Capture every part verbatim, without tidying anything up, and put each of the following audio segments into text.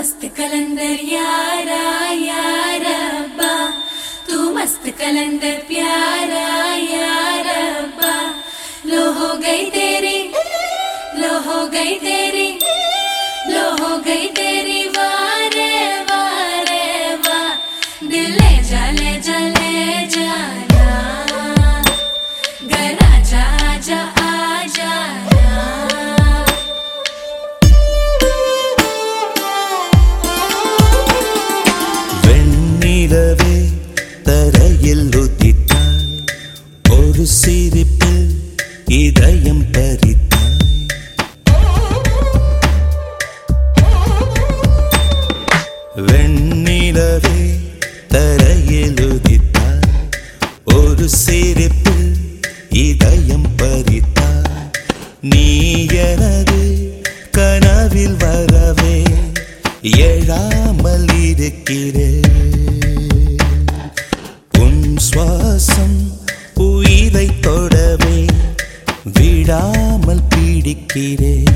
मस्त कलंदर यारा यारा अब्बा, तू मस्त कलंदर प्यारा यारा अब्बा। लो हो गई तेरी, लो हो गई तेरी, लो हो गई तेरी वारे वारे वाह। दिल ले जा ले जा ले जाना, घर आजा आजा आ जाना। வெண்ணிலவே தரையில் உதித்தாய், ஒரு சிரிப்பில் இதயம் பறித்தாய். வெண்ணிலவே தரையில் உதித்தாய், ஒரு சிரிப்பில் இதயம் பறித்தாய். நீ எனது கனவில் வரவே எழாமல் இருக்கிறேன். உன் சுவாசம் உயிரை தொடவே விடாமல் பிடிக்கிறேன்.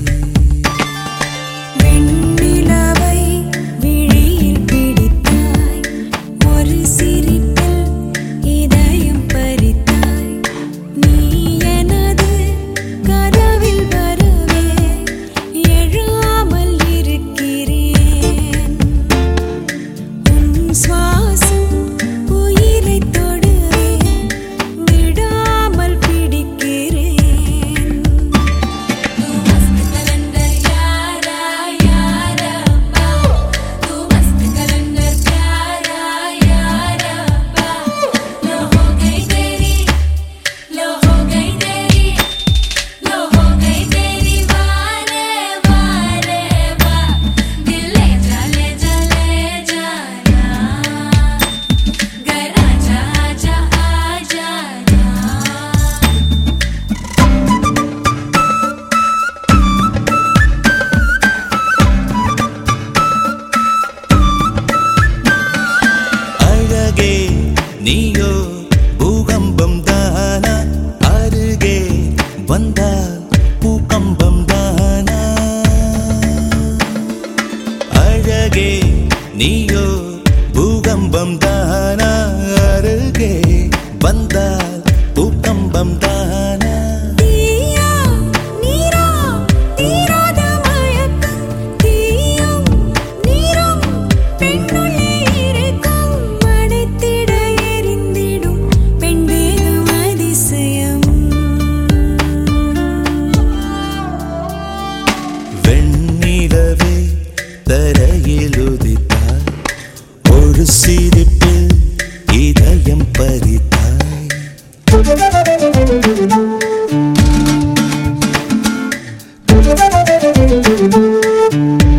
வெண்ணிலவை விழியில் பிடித்தாய், ஒரு சிரிப்பில் இதயம் பறித்தாய். நீ எனது கனவில் வரவே எழாமல் இருக்கிறேன். உன் சுவாசம் உயிரை தொடவே விடாமல் பிடிக்கிறேன். तू मस्त कलंदर यारा यारा अब्बा, तू मस्त कलंदर प्यारा यारा अब्बा। लो हो गई तेरी, लो हो गई तेरी, लो हो गई तेरी वारे वारे वाह। दिल ले जा ले जा ले जाना, घर आजा आजा आ जाना। அழகே நீயோ பூகம்பம் தானா, அருகே வந்தால் பூகம்பம் தானா. அழகே நீயோ பூகம்பம் தானா, அருகே வந்தால் பூகம்பம் தானா. தீயா நீரா தீராத மயக்கம், தீயும் நீரும் பெண்ணுள்ளே இருக்கும். அடைத்திட எரிந்திடும் பெண் தேகம் அதிசயம். வெண்ணிலவே தரையில் உதித்தாய், ஒரு சிரிப்பில் இதயம் பறித்தாய். Thank you.